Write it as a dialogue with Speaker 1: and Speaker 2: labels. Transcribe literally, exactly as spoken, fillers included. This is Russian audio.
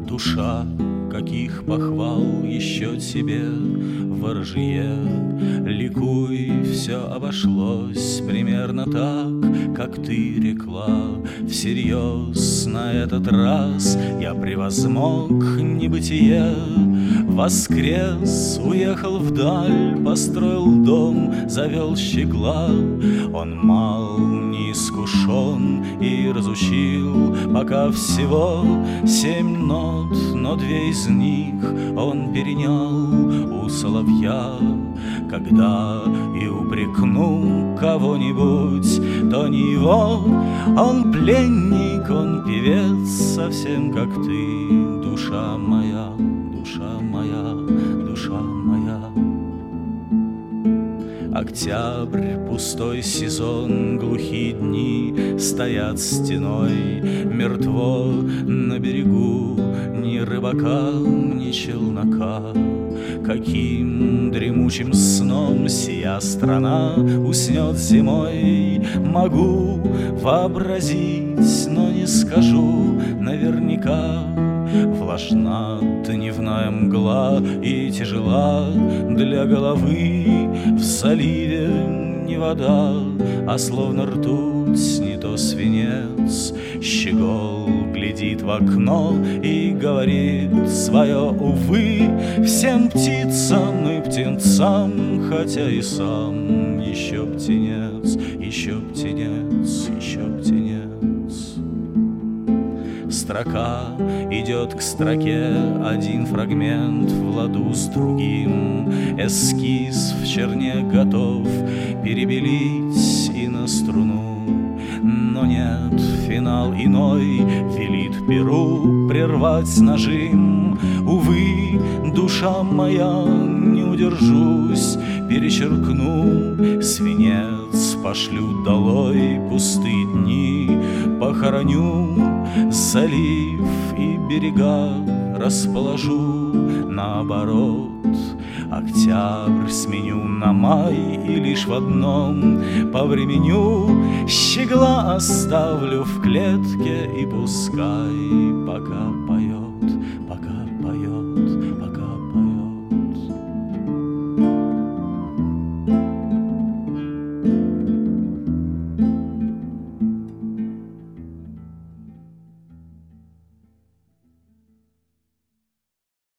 Speaker 1: Душа, каких похвал еще тебе, ворожье, ликуй, все обошлось примерно так, как ты рекла. Всерьез на этот раз я превозмог небытие, воскрес, уехал вдаль, построил дом, завел щегла. Он мал, не искушен и разучил пока всего семь нот, но две из них он перенял у соловья. Когда и упрекну кого-нибудь, то не его, он пленник, он певец, совсем как ты, душа моя, душа моя, душа моя. Октябрь, пустой сезон, глухие дни стоят стеной. Мертво на берегу ни рыбака, ни челнока. Каким дремучим сном сия страна уснет зимой, могу вообразить, но не скажу наверняка. Влажна дневная мгла и тяжела для головы. В заливе не вода, а словно ртуть, не то свинец. Щегол глядит в окно и говорит свое увы всем птицам и птенцам, хотя и сам еще птенец, еще птенец, еще птенец. Строка идет к строке, один фрагмент в ладу с другим. Эскиз в черне готов перебелить и на струну. Но нет, финал иной велит перу прервать нажим. Увы, душа моя, не удержусь, перечеркну. Свинец пошлю долой, пустые дни похороню. Залив и берега расположу наоборот. Октябрь сменю на май и лишь в одном повременю. Щегла оставлю в клетке и пускай пока